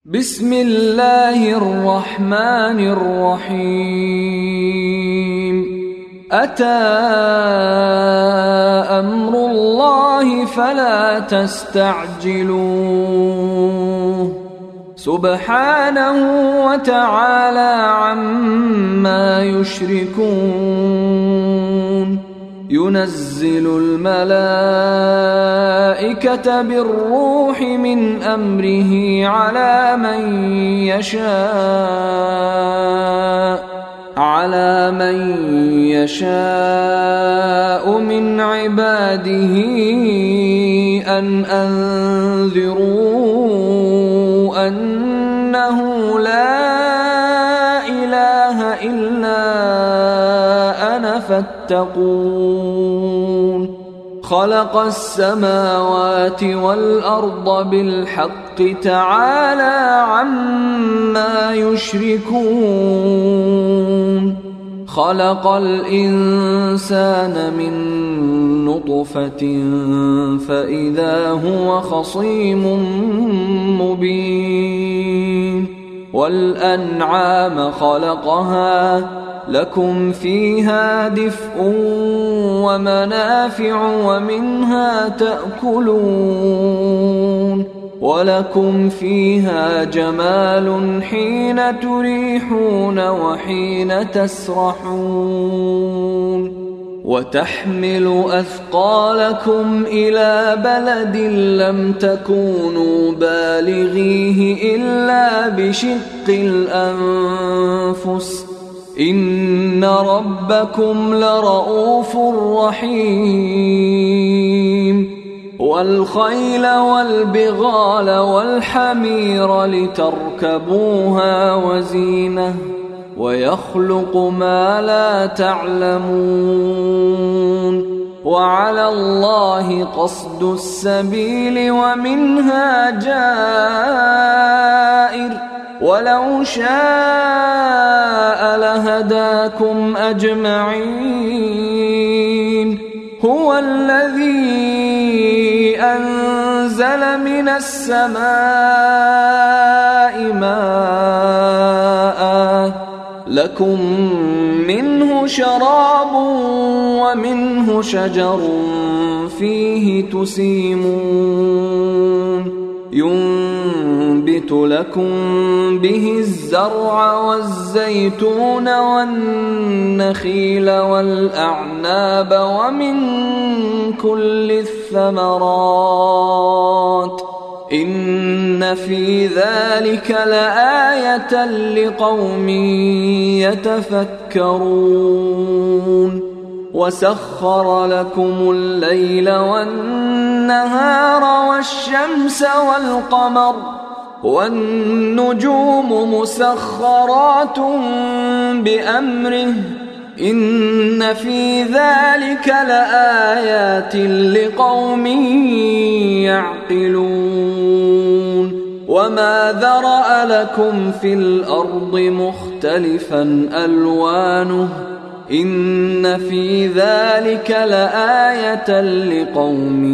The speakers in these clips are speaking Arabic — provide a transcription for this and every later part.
بسم الله الرحمن الرحيم أتى أمر الله فلا تستعجلوه سبحانه وتعالى عما يشركون ينزل الملائكة بالروح من أمره على من يشاء من عباده أن أنذروا أنه لا إله إلا أنا فاتقون خلق السماوات والأرض بالحق تعالى عما يشركون خلق الإنسان من نطفة فإذا هو خصيم مبين والأنعام خلقها لكم فيها دفء ومنافع ومنها تأكلون ولكم فيها جمال حين تريحون وحين تسرحون وتحمل أثقالكم إلى بلد لم تكونوا بالغيه إلا بشق الأنفس إن ربكم لرؤوف رحيم والخيل والبغال والحمير لتركبوها وزينة ويخلق ما لا تعلمون وعلى الله قصد السبيل ومنها جائر ولو شاء لهداكم أجمعين هو الذي أنزل من السماء ماء لكم منه شراب ومنه شجر فيه تسيمون ينبت لكم به الزرع والزيتون والنخيل والأعناب ومن كل الثمرات إن في ذلك لآية لقوم يتفكرون وسخر لكم الليل والنهار والشمس والقمر والنجوم مسخرات بأمره إن في ذلك لآيات لقوم يعقلون وما ذرأ لكم في الأرض مختلفا ألوانه إن في ذلك لآية لقوم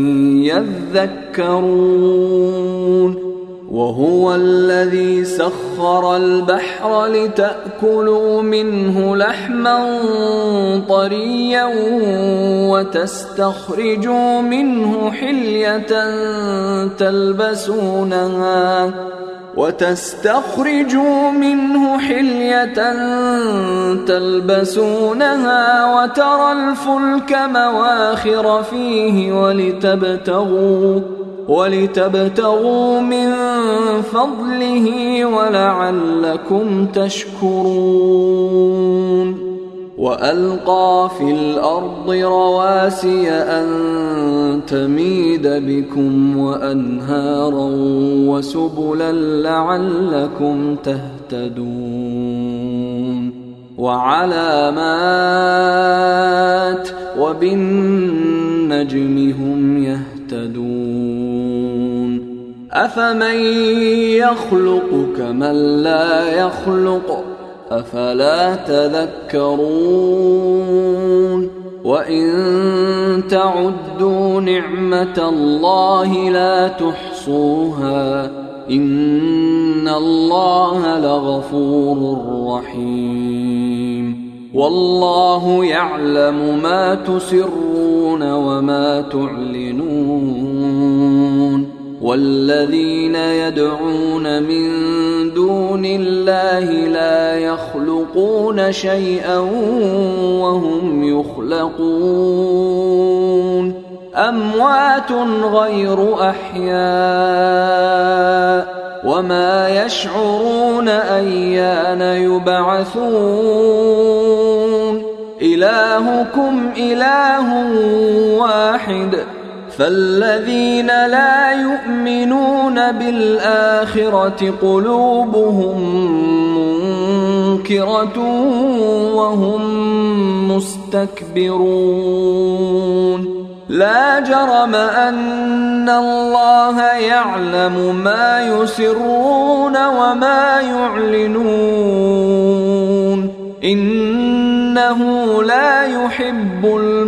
يذكرون وهو الذي سخر البحر لتأكلوا منه لحما طريا وتستخرجوا منه حلية تلبسونها وترى الفلك مواخر فيه ولتبتغوا من فضله ولعلكم تشكرون وألقى في الأرض رواسي أن تميد بكم وأنهارا وسبلا لعلكم تهتدون وعلامات وبالنجم هم يهتدون أفمن يخلق كمن لا يخلق أفلا تذكرون وإن تعدوا نعمة الله لا تحصوها إن الله لغفور رحيم والله يعلم ما تسرون وما تعلنون والذين يدعون من دون الله لا يخلقون شيئا وهم يخلقون أموات غير أحياء وما يشعرون أيان يبعثون إلهكم إله واحد فالذين لا يؤمنون بالآخرة قلوبهم منكرة وهم مستكبرون لا جرم أن الله يعلم ما يسرون وما يعلنون إنه لا يحب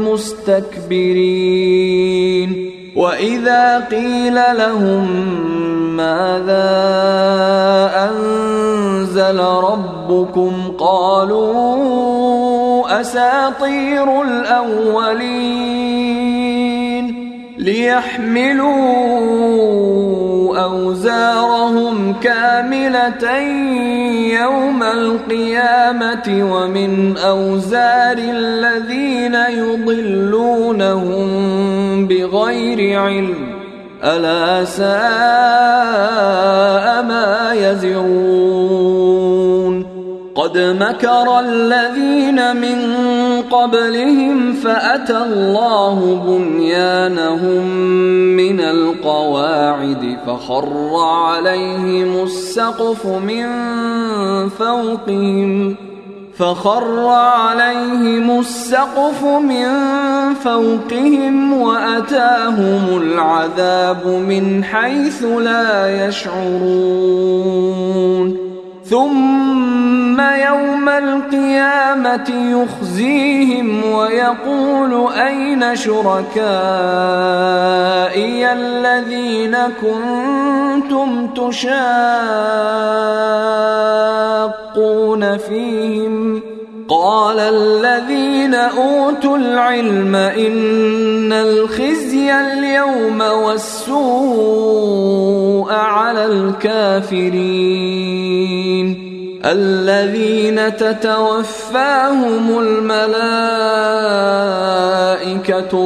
المستكبرين وإذا قيل لهم ماذا أنزل ربكم قالوا أساطير الأولين ليحملوا أوزارهم كاملة يوم القيامة ومن أوزار الذين يضلونهم بغير علم ألا ساء ما يزرون قد مكر الذين من قبلهم فأتى الله بنيانهم من القواعد فخر عليهم السقف من فوقهم وأتاهم العذاب من حيث لا يشعرون ثم يوم القيامة يخزيهم ويقول أين شركائي الذين كنتم تشاقون فيهم قال الذين أوتوا العلم إن الخزي اليوم والسوء على الكافرين الذين تتوفاهم الملائكة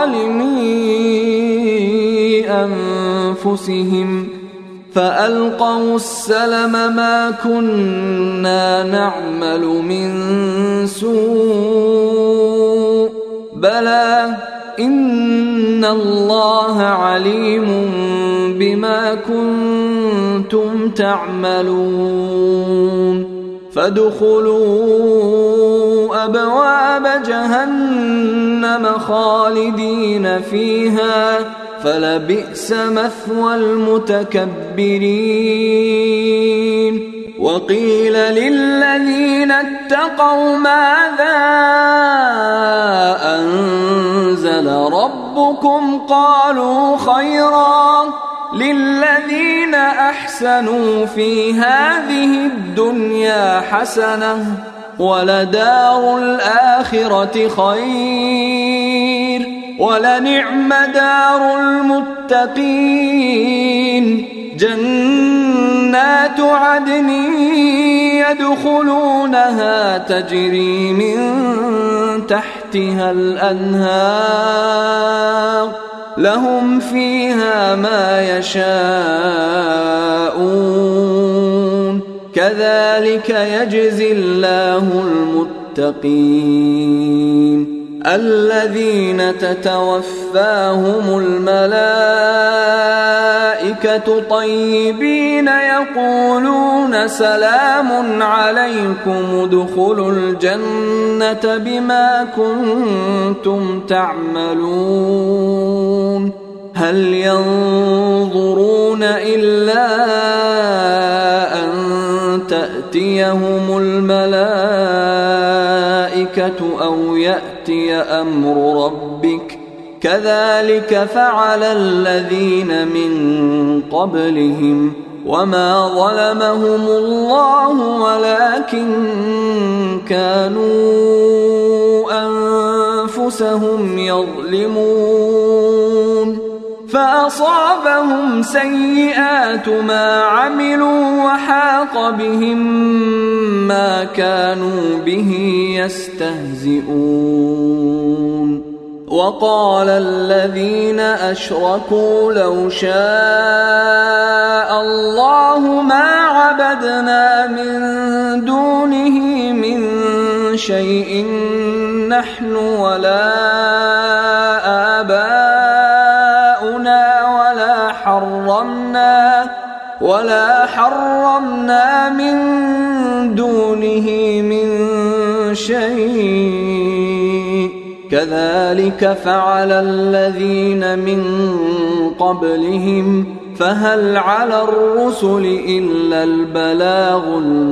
ظالمي أنفسهم فألقوا السلم ما كنا نعمل من سوء بلى إن الله عليم بما كنتم تعملون فادخلوا أبواب جهنم خالدين فيها فلبئس مثوى المتكبرين وقيل للذين اتقوا ماذا أنزل ربكم قالوا خيرا للذين أحسنوا في هذه الدنيا حسنة ولدار الآخرة خير ولنعم دار المتقين جنات عدن يدخلونها تجري من تحتها الأنهار لهم فيها ما يشاءون كذلك يجزي الله المتقين الذين تتوفاهم الملائكة طيبين يقولون سلام عليكم ادخلوا الجنة بما كنتم تعملون هل ينظرون إلا أن تأتيهم الملائكة أو يأتي أمر ربك كذلك فعل الذين من قبلهم وما ظلمهم الله ولكن كانوا أنفسهم يظلمون فأصابهم سيئات ما عملوا وحاق بهم ما كانوا به يستهزئون وقال الذين أشركوا لو شاء الله ما عبدنا من دونه من شيء نحن ولا آباؤنا ولا حرمنا من دونه من شيء كذلك فعل الذين من قبلهم فهل على الرسل إلا البلاغ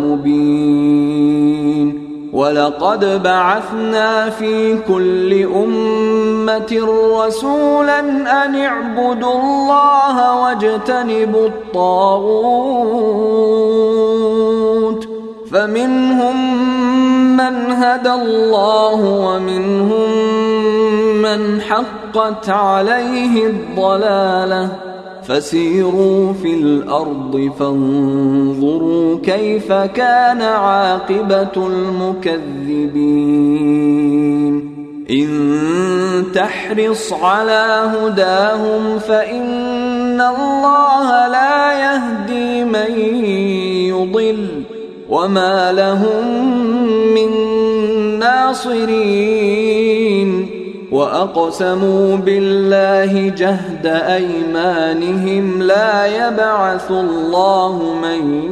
المبين ولقد بعثنا في كل أمة رسولا أن اعبدوا الله واجتنبوا الطاغوت فمنهم من هدى الله ومنهم من حقت عليه الضلالة فسيروا في الأرض فانظروا كيف كان عاقبة المكذبين إن تحرص على هداهم فإن الله لا يهدي من يضل وما لهم من ناصرين وأقسموا بالله جهد أيمانهم لا يبعث الله من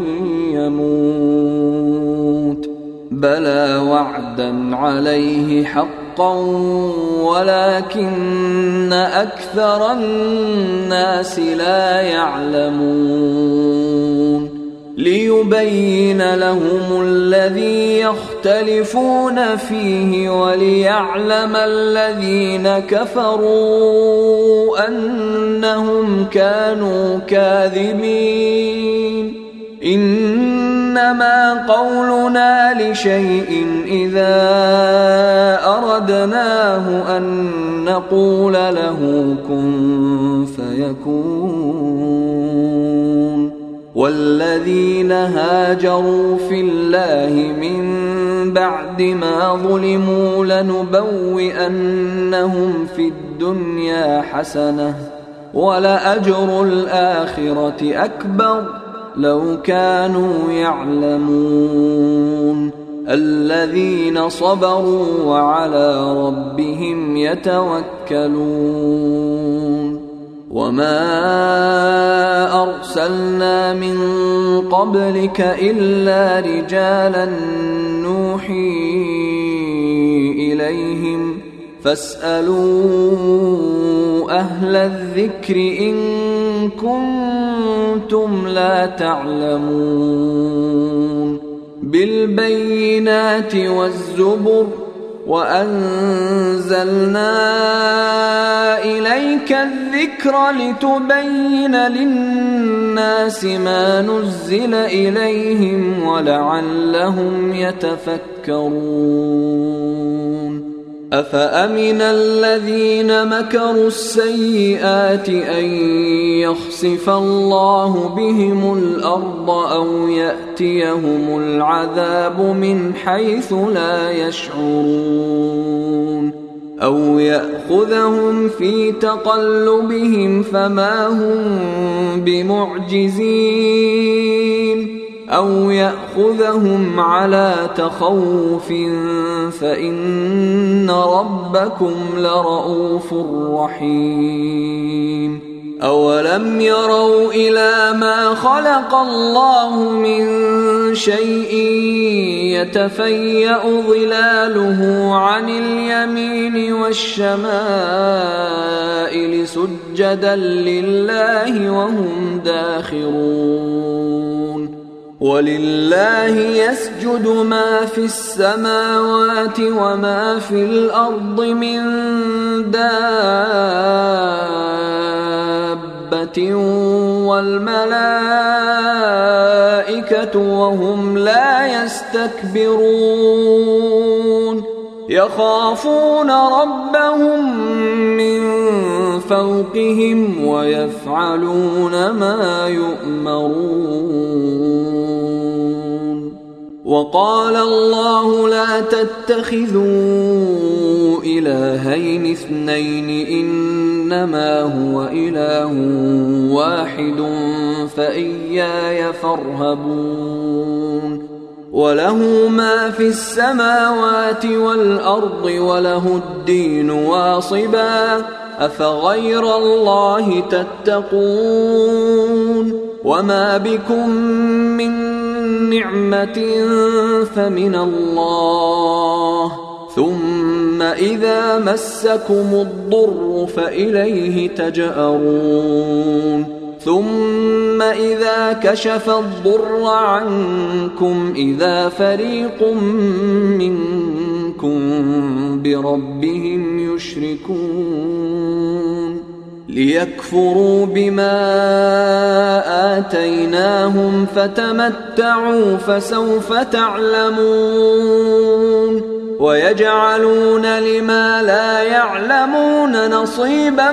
يموت بلى وعدا عليه حقا ولكن أكثر الناس لا يعلمون ليبين لهم الذي يختلفون فيه وليعلم الذين كفروا أنهم كانوا كاذبين إنما قولنا لشيء إذا أردناه أن نقول له كن فيكون والذين هاجروا في الله من بعد ما ظلموا لنبوئنهم في الدنيا حسنة ولأجر الآخرة أكبر لو كانوا يعلمون الذين صبروا وعلى ربهم يتوكلون وما أرسلنا من قبلك إلا رجالا نوحي إليهم فاسألوا أهل الذكر إن كنتم لا تعلمون بالبينات والزبر وأنزلنا إليك الذكر لتبين للناس ما نزل إليهم ولعلهم يتفكرون أفأمن الذين مكروا السيئات أن يخسف الله بهم الأرض أو يأتيهم العذاب من حيث لا يشعرون أو يأخذهم في تقلبهم فما هم بمعجزين أو يأخذهم على تخوف فإن ربكم لرؤوف رحيم أولم يروا إلى ما خلق الله من شيء يتفيأ ظلاله عن اليمين والشمائل سجدا لله وهم داخرون ولله يسجد ما في السماوات وما في الأرض من دابة والملائكة وهم لا يستكبرون يخافون ربهم من فوقهم ويفعلون ما يؤمرون. وقال الله لا تتخذوا إلهين اثنين إنما هو إله واحد فإياي فارهبون. وله ما في السماوات والأرض وله الدين واصبا أفغير الله تتقون. وما بكم من نعمة فمن الله ثم إذا مسكم الضر فإليه تجأرون. ثم إذا كشف الضر عنكم إذا فريق منكم بربهم يشركون ليكفروا بما آتيناهم فتمتعوا فسوف تعلمون. ويجعلون لما لا يعلمون نصيبا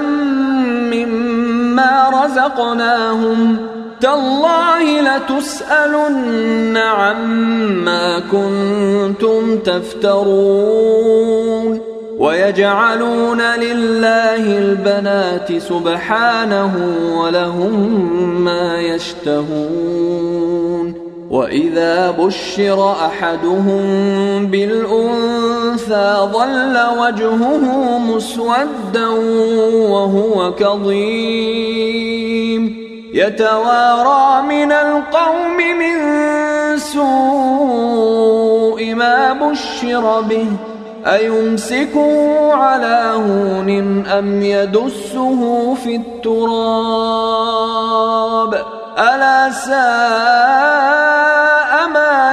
مما رزقناهم تالله لتسألن عما كنتم تفترون. ويجعلون لله البنات سبحانه ولهم ما يشتهون. وإذا بشر أحدهم بالأنثى ظل وجهه مسودا وهو كظيم يتوارى من القوم من سوء ما بشر به أيمسكه على هون أم يدسه في التراب ألا ساء ما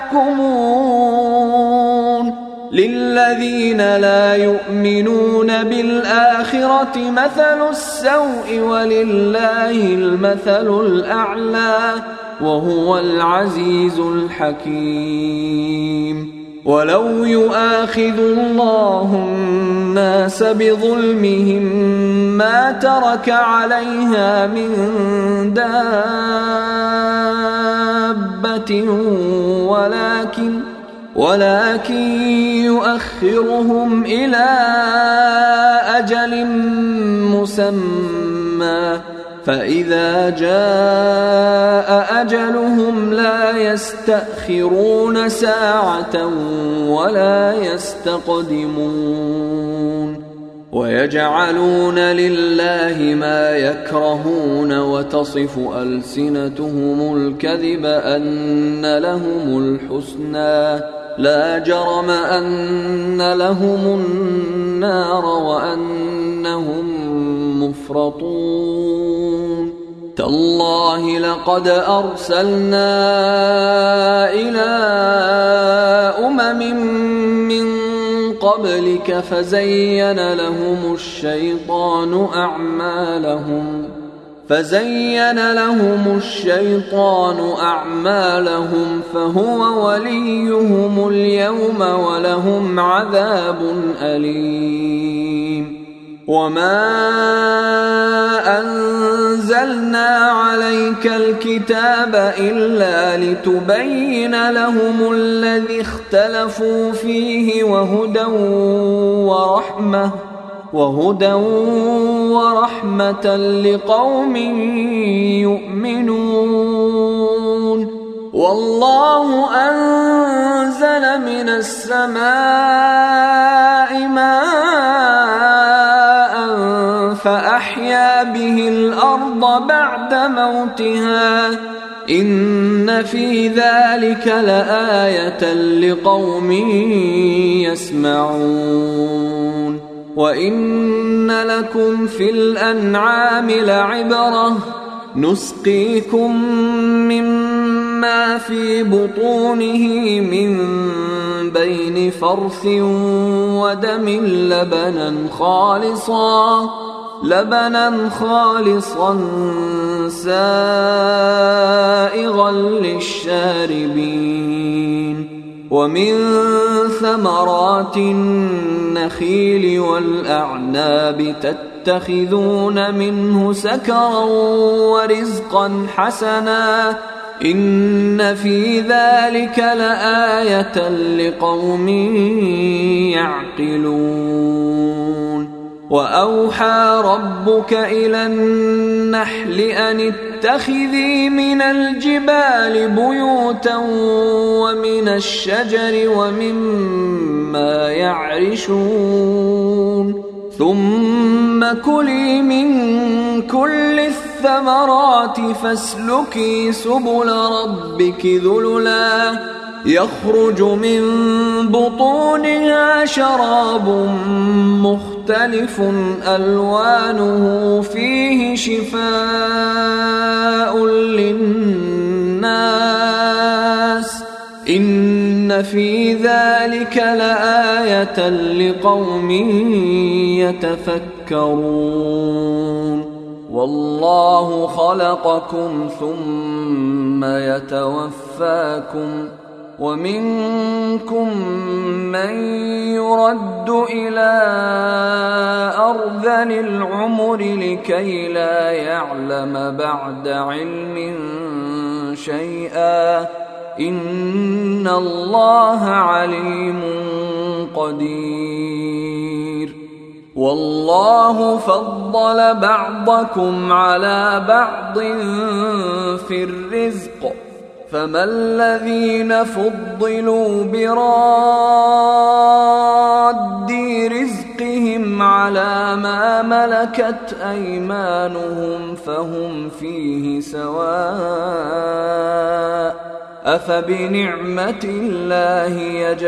يحكمون. للذين لا يؤمنون بالآخرة مثل السوء ولله المثل الأعلى وهو العزيز الحكيم. ولو يؤاخذ الله الناس بظلمهم ما ترك عليها من دابة ولكن يؤخرهم إلى أجل مسمى فإذا جاء أجلهم لا يستأخرون ساعة ولا يستقدمون. ويجعلون لله ما يكرهون وتصف ألسنتهم الكذب أن لهم الحسنى لا جرم أن لهم النار وأنهم مفرطون. تالله لقد أرسلنا إلى أمم من قبلك فزين لهم الشيطان أعمالهم فهو وليهم اليوم ولهم عذاب أليم. وما أنزلنا عليك الكتاب إلا لتبين لهم الذي اختلفوا فيه وهدى ورحمة لقوم يؤمنون. والله أنزل من السماء ماء فأحيا به الأرض بعد موتها إن في ذلك لآية لقوم يسمعون. وإن لكم في الأنعام لعبرة نسقيكم مما في بطونه من بين فرث ودم لبنا خالصا سائغا للشاربين ومن ثمرات النخيل والأعناب تتخذون منه سكرا ورزقا حسنا إن في ذلك لآية لقوم يعقلون وأوحى ربك إلى النحل أن اتخذي من الجبال بيوتا ومن الشجر ومما يعرشون ثم كلي من كل الثمرات فاسلكي سبل ربك ذللا يخرج من بطونها شراب مختلف ألوانه فيه شفاء للناس إن في ذلك لآية لقوم يتفكرون والله خلقكم ثم يتوفاكم ومنكم من يرد إلى أرذل العمر لكي لا يعلم بعد علم شيئا إن الله عليم قدير والله فضل بعضكم على بعض في الرزق فما الذين فضلوا براد رزقهم على ما ملكت أيمانهم فهم فيه سواء أفبنعمة الله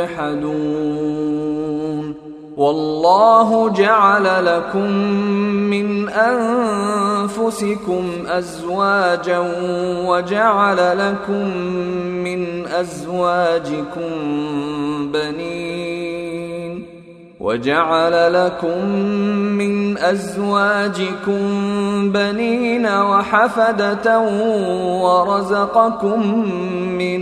يجحدون والله جعل لكم من أنفسكم أزواجا وجعل لكم من أزواجكم بنين وحفدة ورزقكم من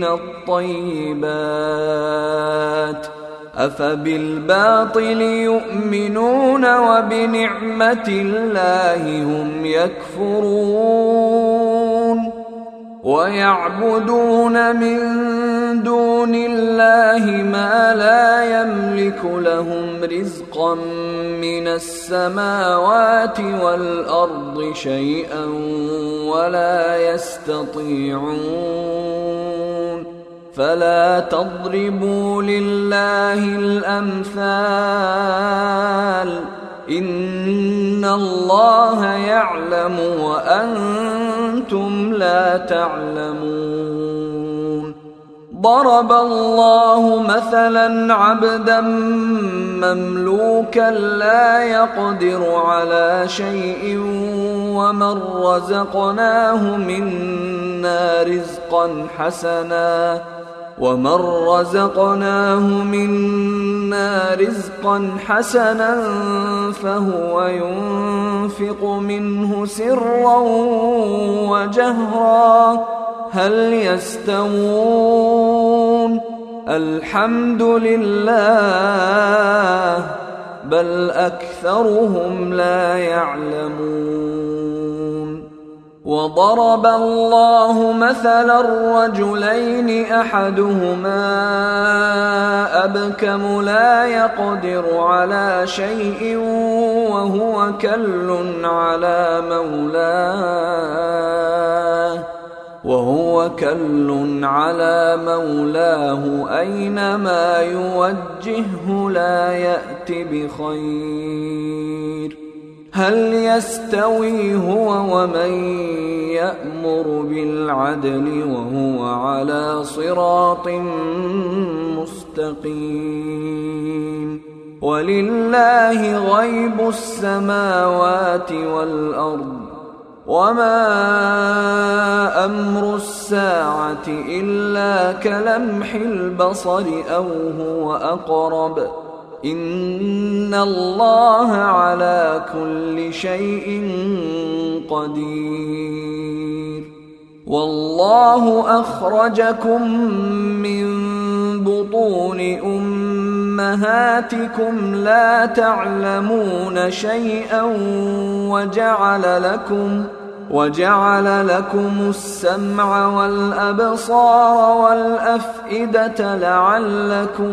الطيبات أفبالباطل يؤمنون وبنعمة الله هم يكفرون ويعبدون من دون الله ما لا يملك لهم رزقا من السماوات والأرض شيئا ولا يستطيعون فلا تضربوا لله الأمثال إن الله يعلم وأنتم لا تعلمون ضرب الله مثلا عبدا مملوكا لا يقدر على شيء ومن رزقناه منا رزقا حسنا فهو ينفق منه سرا وجهرا هل يستوون الحمد لله بل أكثرهم لا يعلمون وضرب الله مثلا رجلين أحدهما أبكم لا يقدر على شيء وهو كل على مولاه أينما يوجهه لا يأت بخير هل يستوي هو ومن يأمر بالعدل وهو على صراط مستقيم ولله غيب السماوات والأرض وما أمر الساعة إلا كلمح البصر أو هو أقرب إن الله على كل شيء قدير. والله أخرجكم من بطون أمهاتكم لا تعلمون شيئا وجعل لكم السمع والأبصار والأفئدة لعلكم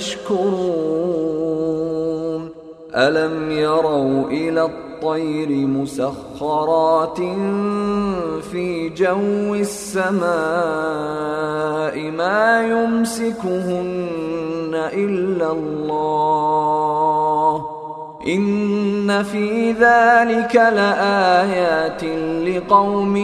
تشكرون. ألم يروا إلى الطير مسخرات في جو السماء ما يمسكهن إلا الله إن في ذلك لآيات لقوم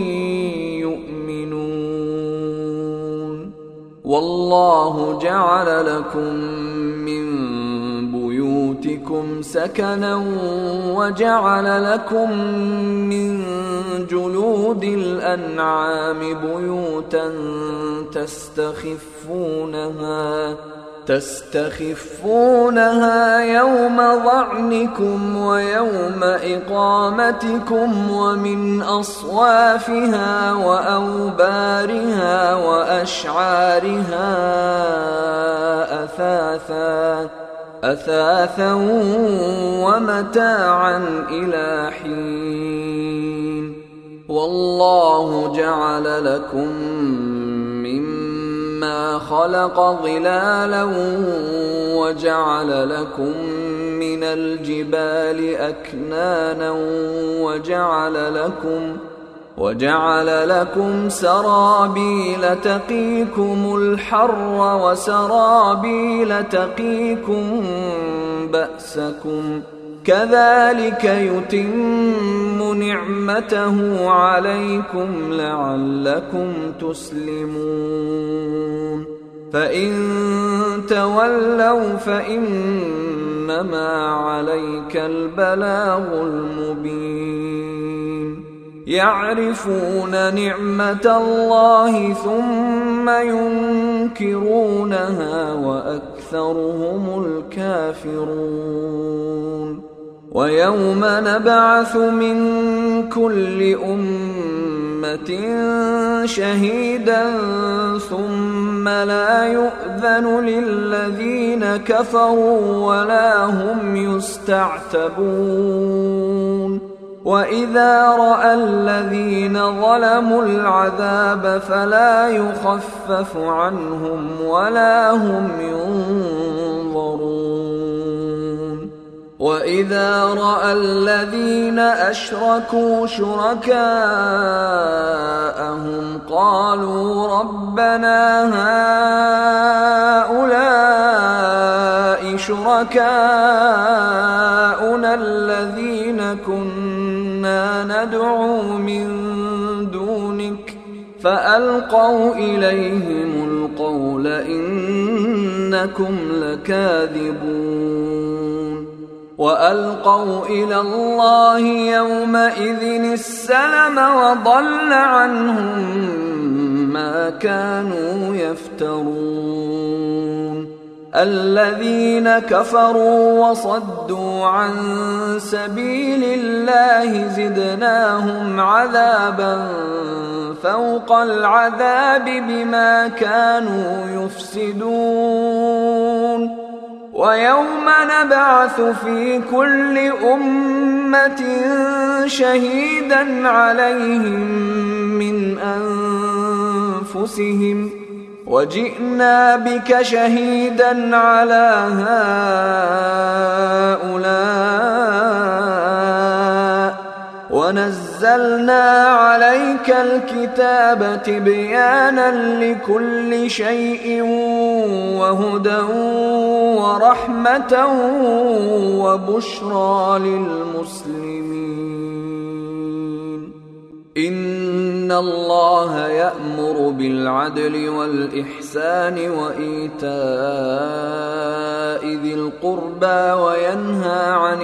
يؤمنون. والله جعل لكم من بيوتكم سكنا وجعل لكم من جلود الأنعام بيوتا تستخفونها يوم ظعنكم ويوم إقامتكم ومن أصوافها وأوبارها وأشعارها أثاثا ومتاعا إلى حين. والله جعل لكم مما خلق ظلالا وجعل لكم من الجبال أكنانا وجعل لكم سرابيل تقيكم الحر وسرابيل تقيكم بأسكم كذلك يتم نعمته عليكم لعلكم تسلمون. فإن تولوا فإنما عليك البلاغ المبين. يعرفون نعمة الله ثم ينكرونها وأكثرهم الكافرون. ويوم نبعث من كل أمة شهيدا ثم لا يؤذن للذين كفروا ولا هم يستعتبون. وإذا رأى الذين ظلموا العذاب فلا يخفف عنهم ولا هم ينظرون. وإذا رأى الذين أشركوا شركاءهم قالوا ربنا هؤلاء شركاؤنا الذين كنا ندعو من دونك فألقوا إليهم القول إنكم لكاذبون. وألقوا إلى الله يومئذ السلم وضل عنهم ما كانوا يفترون. الذين كفروا وصدوا عن سبيل الله زدناهم عذابا فوق العذاب بما كانوا يفسدون. ويوم نبعث في كل أمة شهيدا عليهم من أنفسهم وجئنا بك شهيدا على هؤلاء ونزلنا عليك الكتاب تبيانا لكل شيء وهدى ورحمة وبشرى للمسلمين. إن الله يأمر بالعدل والإحسان وإيتاء ذي القربى وينهى عن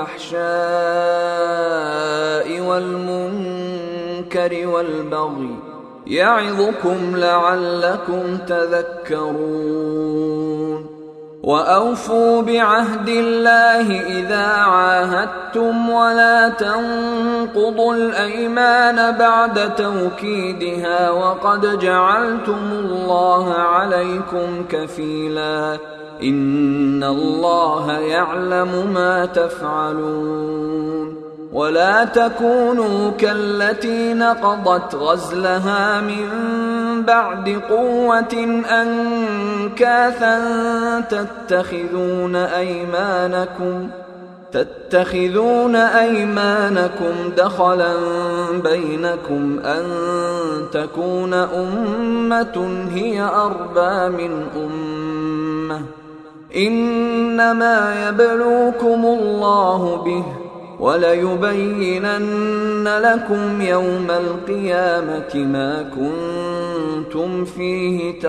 الفحشاء والمنكر والبغي يعظكم لعلكم تذكرون. وأوفوا بعهد الله إذا عاهدتم ولا تنقضوا الأيمان بعد توكيدها وقد جعلتم الله عليكم كفيلا إن الله يعلم ما تفعلون ولا تكونوا كالتي نقضت غزلها من بعد قوة أنكاثا تتخذون أيمانكم دخلا بينكم أن تكون أمة هي أربى من أمة إنما يبلوكم الله به وليبينن لكم يوم القيامة ما كنتم فيه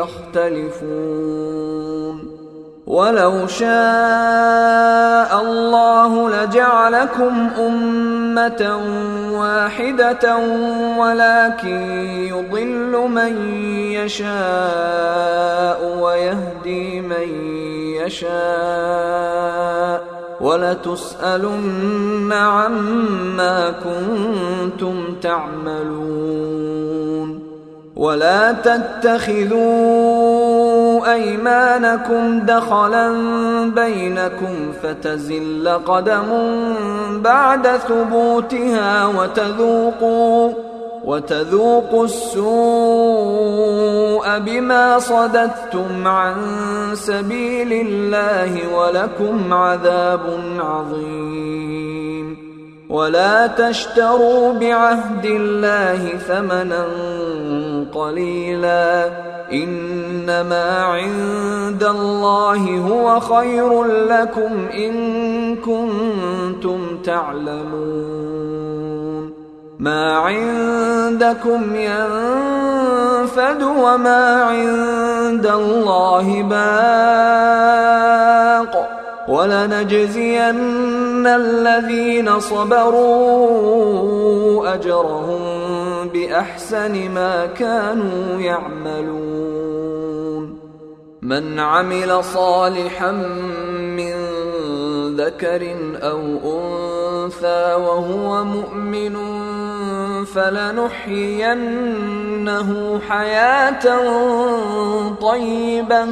تختلفون ولو شاء الله لجعلكم أمة واحدة ولكن يضل من يشاء ويهدي من يشاء ولتسألن عما كنتم تعملون ولا تتخذوا أيمانكم دخلا بينكم فتزل قدم بعد ثبوتها وتذوقوا السوء بما صددتم عن سبيل الله ولكم عذاب عظيم ولا تشتروا بعهد الله ثمنا قليلا إنما عند الله هو خير لكم إن كنتم تعلمون ما عندكم ينفد وما عند الله باق ولنجزين الذين صبروا أجرهم بأحسن ما كانوا يعملون من عمل صالحا من ذكر أو أنثى وهو مؤمن فلنحيينه حياة طيبة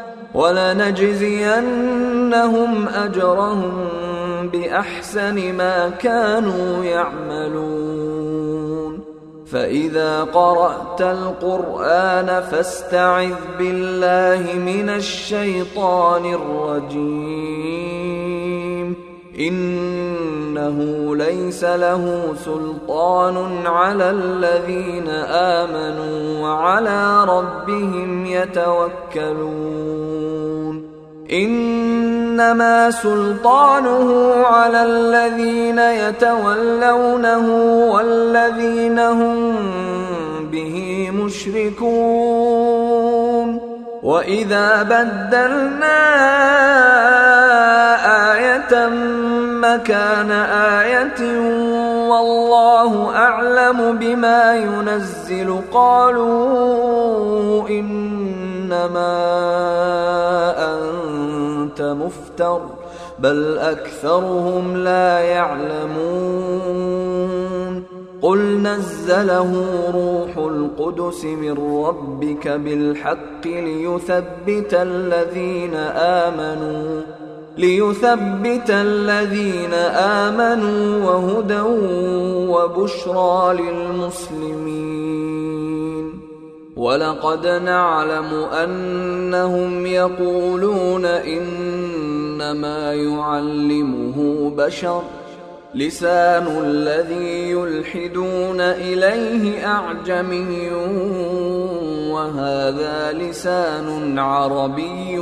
ولنجزينهم أجرهم بأحسن ما كانوا يعملون فإذا قرأت القرآن فاستعذ بالله من الشيطان الرجيم إنه ليس له سلطان على الذين آمنوا وعلى ربهم يتوكلون إنما سلطانه على الذين يتولونه والذين هم به مشركون وإذا بدلنا آية مكان آية والله أعلم بما ينزل قالوا إنما أنت مفتر بل أكثرهم لا يعلمون قل نزله روح القدس من ربك بالحق ليثبت الذين آمنوا وهدى وبشرى للمسلمين ولقد نعلم أنهم يقولون إنما يعلمه بشر لسان الذي يلحدون إليه أعجمي وهذا لسان عربي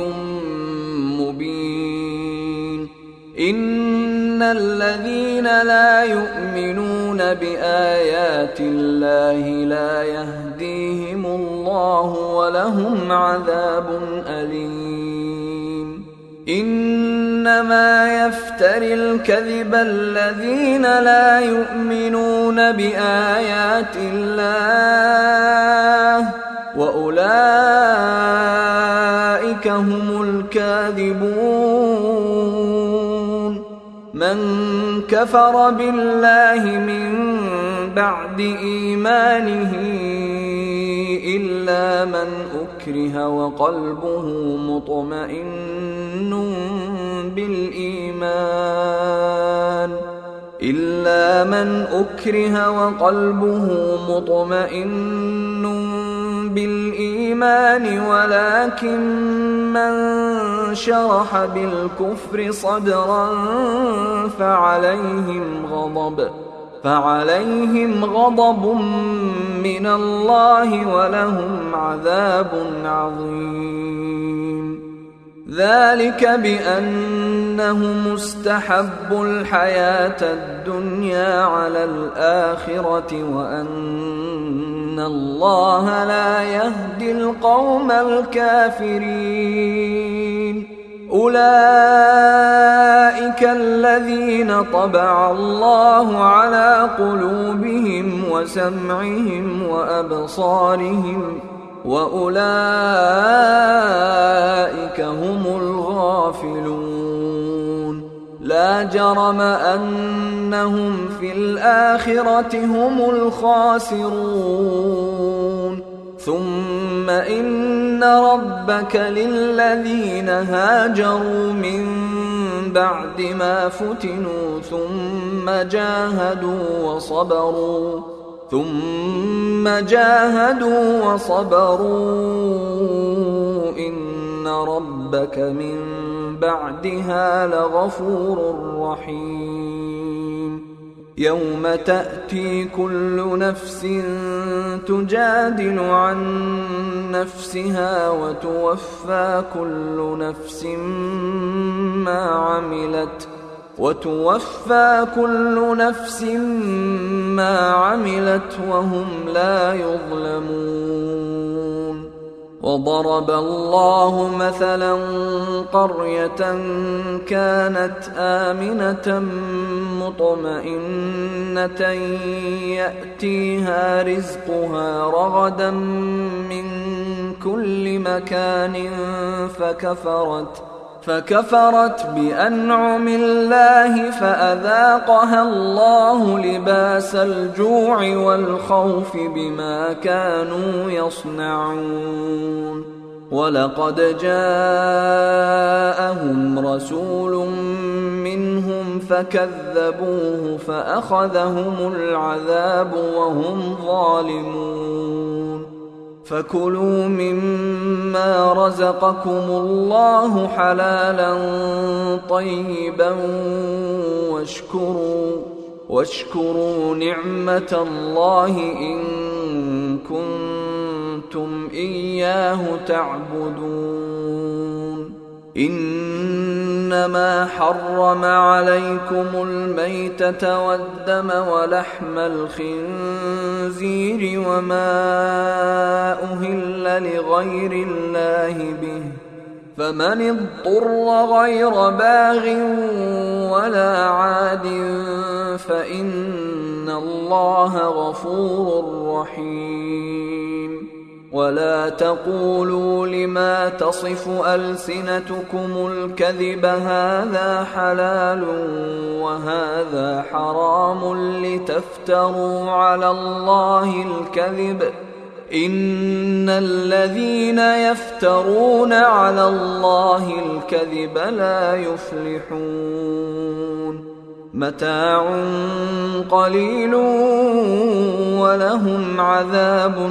مبين إن الذين لا يؤمنون بآيات الله لا يهديهم الله ولهم عذاب أليم إنما يفتري الكذب الذين لا يؤمنون بآيات الله وأولئك أولئك هم الكاذبون. من كفر بالله من بعد إيمانه إلا من أكره وقلبه مطمئن بالإيمان ولكن من شرح بالكفر صدرا فعليهم غضب من الله ولهم عذاب عظيم. ذلك بأنهم استحبوا الحياة الدنيا على الآخرة وأن الله لا يهدي القوم الكافرين. أولئك الذين طبع الله على قلوبهم وسمعهم وأبصارهم وأولئك هم الغافلون. لا جرم أنهم في الآخرة هم الخاسرون. ثم إن ربك للذين هاجروا من بعد ما فتنوا ثم جاهدوا وصبروا إن ربك من بعدها لغفور رحيم. يوم تأتي كل نفس تجادل عن نفسها وتوفى كل نفس ما عملت وهم لا يظلمون. وضرب الله مثلا قرية كانت آمنة مطمئنة يأتيها رزقها رغدا من كل مكان فكفرت بأنعم الله فأذاقها الله لباس الجوع والخوف بما كانوا يصنعون. ولقد جاءهم رسول منهم فكذبوه فأخذهم العذاب وهم ظالمون. فكلوا مما رزقكم الله حلالا طيبا واشكروا نعمة الله إن كنتم إياه تعبدون. إنما حرم عليكم الميتة والدم ولحم الخنزير وما أهل لغير الله به، فمن اضطر غير باغ ولا عاد فإن الله غفور رحيم. ولا تقولوا لما تصف ألسنتكم الكذب هذا حلال وهذا حرام لتفتروا على الله الكذب، إن الذين يفترون على الله الكذب لا يفلحون. متاع قليل ولهم عذاب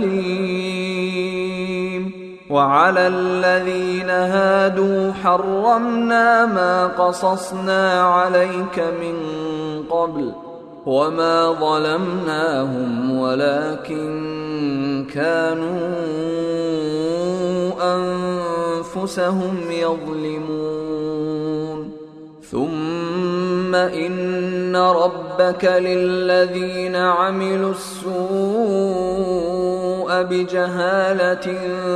أليم. وعلى الذين هادوا حرمنا ما قصصنا عليك من قبل وما ظلمناهم ولكن كانوا أنفسهم يظلمون. ثم إن ربك للذين عملوا السوء بجهالة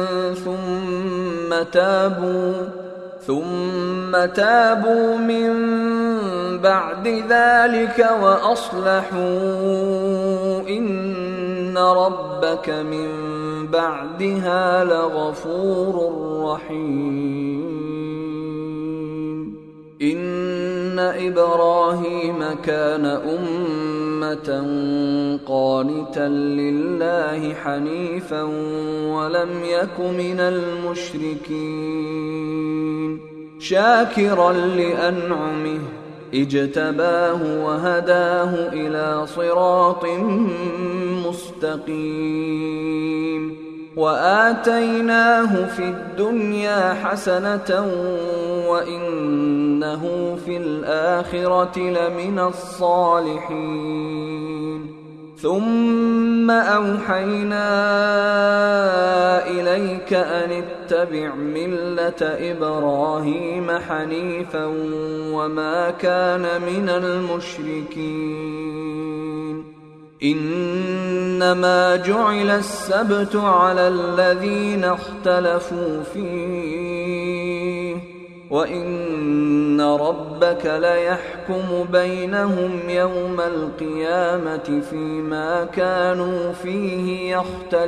ثم تابوا من بعد ذلك وأصلحوا إن إن ربك من بعدها لغفور رحيم إن إبراهيم كان أمة قانتا لله حنيفا ولم يك من المشركين شاكرا لأنعمه اجتباه وهداه إلى صراط مستقيم وآتيناه في الدنيا حسنة وإنه في الآخرة لمن الصالحين ثم أوحينا إليك أن اتبع ملة إبراهيم حنيفا وما كان من المشركين إنما جعل السبت على الذين اختلفوا فيه وإن ربك ليحكم بينهم يوم القيامة فيما كانوا فيه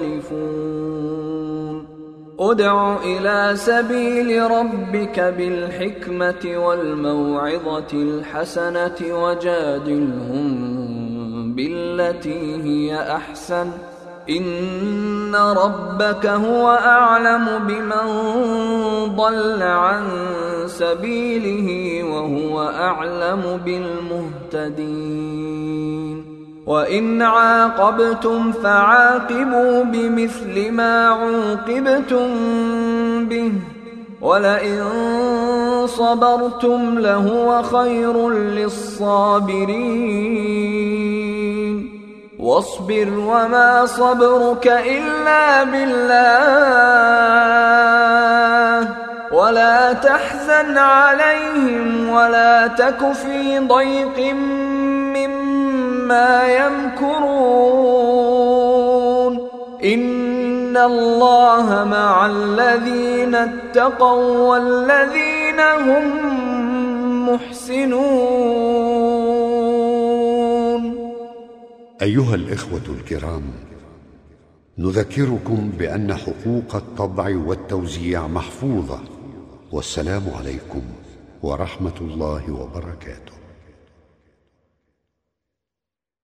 يختلفون ادع إلى سبيل ربك بالحكمة والموعظة الحسنة وجادلهم بالتي هي أحسن إن ربك هو أعلم بمن ضل عن سبيله وهو أعلم بالمهتدين وإن عاقبتم فعاقبوا بمثل ما عوقبتم به ولئن صبرتم لهو خير للصابرين واصبر وما صبرك إلا بالله ولا تحزن عليهم ولا تك في ضيق مما يمكرون إن الله مع الذين اتقوا والذين هم محسنون. أيها الإخوة الكرام، نذكركم بأن حقوق الطبع والتوزيع محفوظة. والسلام عليكم ورحمة الله وبركاته.